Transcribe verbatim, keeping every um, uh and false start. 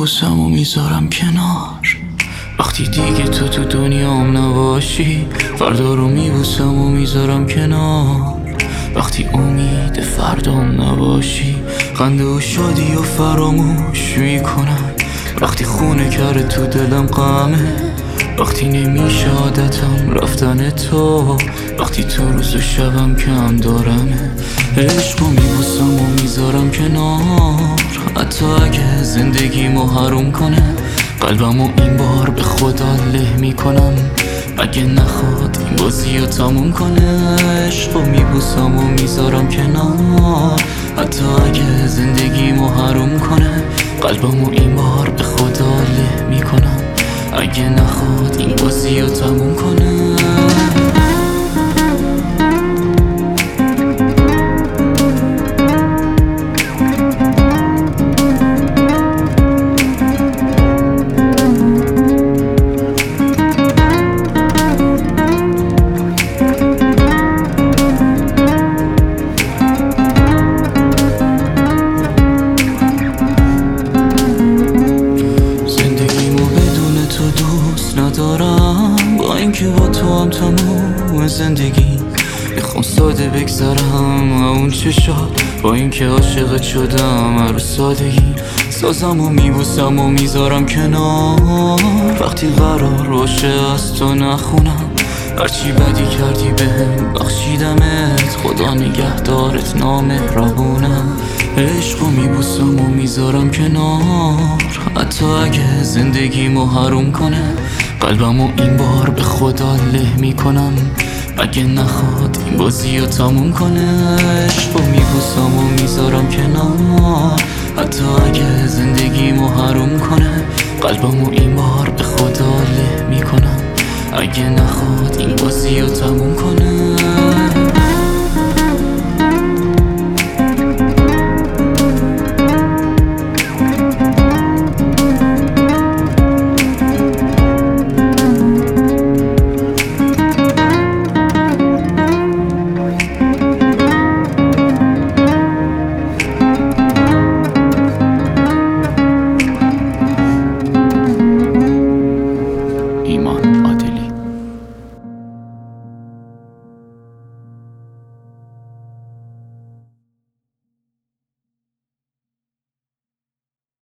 میبوسم و میذارم کنار. وقتی دیگه تو تو دنیام نباشی، فردا رو میبوسم و میذارم کنار. وقتی امید فردام نباشی، خنده و شادی و فراموش میکنم. وقتی خونه کرده تو دلم غمه، وقتی نمیشه عادتم رفتن تو، وقتی تو روز و شبم کم دارمه. عشقو میبوسم و میذارم کنار، حتی اگه زندگیمو حروم کنه. قلبمو این بار به خدا له میکنم، اگه نخواد این بازی رو تموم کنه. عشقو میبوسم و میذارم کنار، حتی اگه زندگیمو حروم کنه. قلبمو این بار به خدا له میکنم، اگه نخواد این بازی رو تموم کنه. ندارم با اینکه با تو هم تموم زندگی، میخوام ساده بگذرم اون چشات، با اینکه عاشقت شدم هر سادگی. سازم و میبوسم و میذارم کنار، وقتی قرار باشه از تو نخونم. هرچی بدی کردی بهم بخشیدمت، خدا نگهدارت نامهربونم. عشقو میبوسم و میذارم کنار، حتی اگه زندگیمو حروم کنه. قلبمو این بار به خدا له میکنم، اگه نخواد این بازی رو تموم کنه. عشقو میبوسم و میذارم کنار، حتی اگه زندگیمو حروم کنه. قلبمو این بار به خدا له میکنم، اگه نخواد این بازی رو تموم کنه.